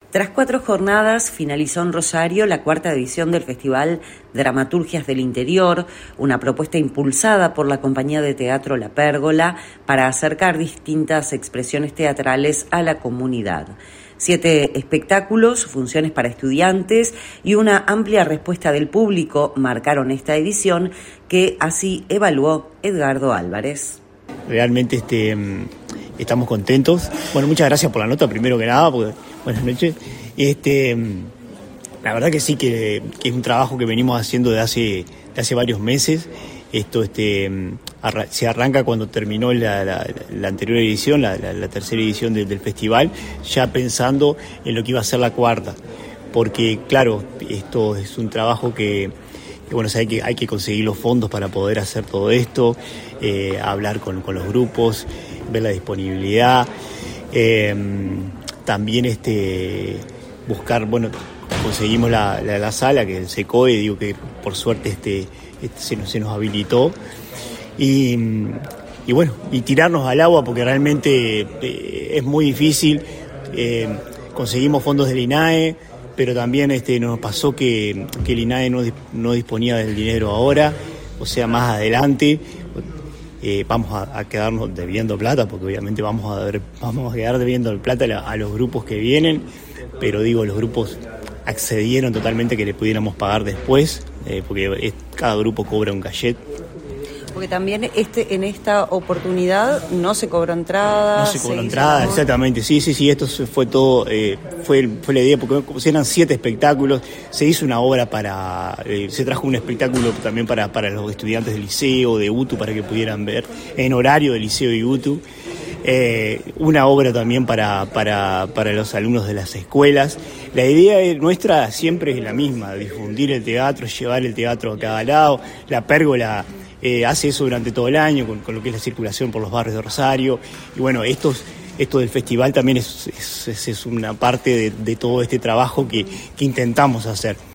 Tras 4 jornadas, finalizó en Rosario la 4ª edición del Festival Dramaturgias del Interior, una propuesta impulsada por la compañía de teatro La Pérgola para acercar distintas expresiones teatrales a la comunidad. 7 espectáculos, funciones para estudiantes y una amplia respuesta del público marcaron esta edición, que así evaluó Edgardo Álvarez. Realmente estamos contentos. Bueno, muchas gracias por la nota, primero que nada, porque buenas noches. La verdad que sí, que es un trabajo que venimos haciendo de hace varios meses. Esto se arranca cuando terminó la anterior edición, la 3ª edición del festival, ya pensando en lo que iba a ser la 4ª. Porque, claro, esto es un trabajo que bueno, hay que conseguir los fondos para poder hacer todo esto, hablar con los grupos, ver la disponibilidad, también buscar, bueno, conseguimos la sala, que el SECOE, digo que por suerte se nos habilitó, y bueno, y tirarnos al agua, porque realmente es muy difícil. Conseguimos fondos del INAE, pero también nos pasó que el INAE no disponía del dinero ahora, o sea, más adelante. Vamos a quedarnos debiendo plata, porque obviamente vamos a quedar debiendo plata a los grupos que vienen, pero digo, los grupos accedieron totalmente que le pudiéramos pagar después, porque cada grupo cobra un cachet. Porque también en esta oportunidad no se cobró entrada. No se cobró entrada, exactamente, sí, esto fue todo, fue la idea, porque eran 7 espectáculos, se hizo una obra se trajo un espectáculo también para los estudiantes del liceo, de UTU, para que pudieran ver en horario de liceo y UTU, una obra también para los alumnos de las escuelas. La idea nuestra siempre es la misma, difundir el teatro, llevar el teatro a cada lado. La Pérgola hace eso durante todo el año, con lo que es la circulación por los barrios de Rosario. Y bueno, esto del festival también es una parte de todo este trabajo que intentamos hacer.